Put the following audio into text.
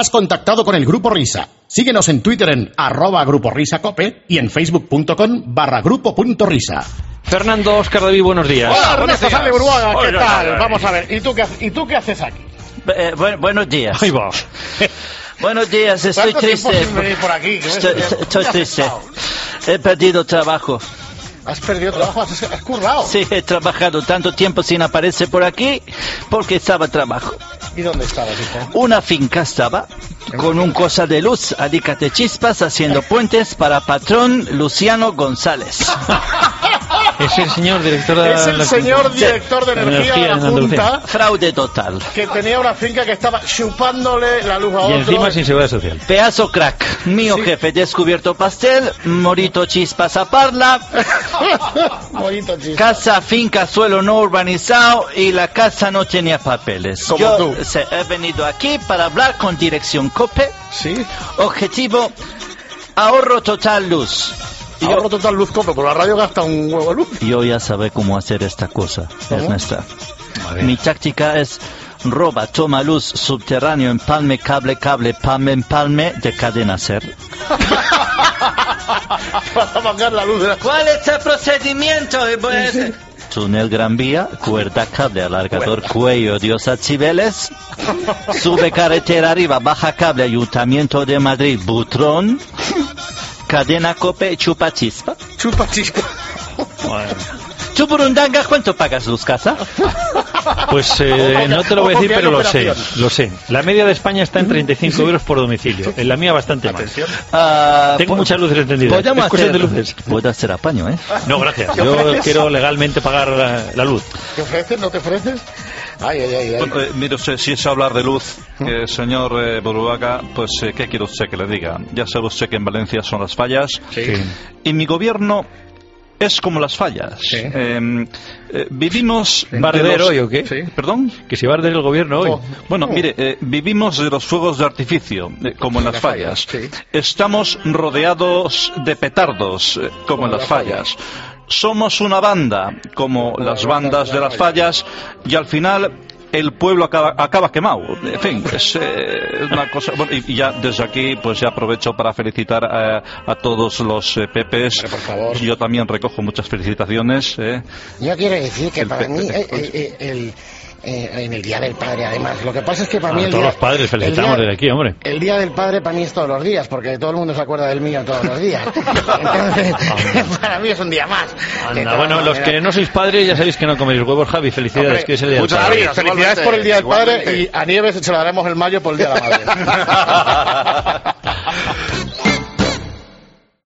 Has contactado con el Grupo Risa. Síguenos en Twitter en @GrupoRisaCope y en facebook.com/grupo.risa. Fernando Óscar David, buenos días. Hola, Ernesto Sale Buruaga, ¿qué tal? Hola. Vamos a ver, ¿y tú qué haces aquí? Buenos días. Ahí va. Buenos días, estoy ¿Cuánto tiempo triste. sin venir por aquí? Estoy triste. He perdido trabajo. ¿Has perdido trabajo? ¿Has currado? Sí, he trabajado tanto tiempo sin aparecer por aquí porque estaba trabajo. ¿Y dónde estabas, hijo? Una finca estaba con un cosa de luz, alicate chispas, haciendo puentes para patrón Luciano González. Es el señor director de Es el señor director de energía de la en Andalucía. Junta, Fraude total. que tenía una finca que estaba chupándole la luz a Y otro. encima sin seguridad social. Pedazo crack. Mío Sí. jefe descubierto pastel, morito chispas a parla, Bonito chiste. casa, finca, suelo no urbanizado y la casa no tenía papeles. Como Yo tú. he venido aquí para hablar con dirección COPE. Sí. Objetivo, ahorro total luz. Ahorro total luz Cope, por la radio gasta un huevo de luz. Yo ya sabe cómo hacer esta cosa, ¿Cómo? Ernesto. Mi táctica es roba, toma luz, subterráneo, empalme, cable, empalme de cadena ser. Para apagar la luz de la... ¿Cuál es el procedimiento? Túnel Gran Vía, cuerda, cable, alargador, cuello, Diosa Cibeles, sube carretera arriba, baja cable, Ayuntamiento de Madrid, Butrón, cadena Cope, chupa chispa. Chupa chispa. ¿Tú, Burundanga, cuánto pagas luz, casa? Pues no te lo voy a Ojo, decir, que hay pero lo sé, operación. lo sé. La media de España está en 35 euros por domicilio. En la mía bastante más. Atención. Tengo muchas luces encendidas. Podemos Es cuestión hacer, de luces. puedo hacer apaño, ¿eh? No, gracias. ¿Te Yo ofreces? quiero legalmente pagar la luz. ¿Te ofreces? ¿No te ofreces? Ay, ay, ay. ay. Bueno, mire usted, si es hablar de luz, señor Buruaga, pues ¿qué quiere usted que le diga? Ya sabe usted que en Valencia son las fallas. Sí. Y mi gobierno es como las fallas. Sí. Vivimos ¿Va a arder hoy o qué? Sí. ¿Perdón? Que si va a arder el gobierno hoy. Oh. Bueno, mire, vivimos de los fuegos de artificio, como en las fallas. Sí. Estamos rodeados de petardos, como en las fallas. Somos una banda, como las bandas de las fallas, y al final el pueblo acaba quemado. En fin, es una cosa... Bueno, y ya desde aquí, pues ya aprovecho para felicitar a todos los PPs. Hombre, por favor. Yo también recojo muchas felicitaciones. Yo quiero decir que El para mí en el Día del Padre, además, lo que pasa es que para mí A el todos día, los padres felicitamos desde aquí, hombre. el Día del Padre para mí es todos los días, porque todo el mundo se acuerda del mío todos los días. Entonces, para mí es un día más. De todas Bueno, los maneras, que no sois padres ya sabéis que no coméis huevos, Javi. Felicidades, Hombre, que es el día del muchas padre. gracias. Felicidades por el Día del Padre y a Nieves se lo daremos el mayo por el Día de la Madre.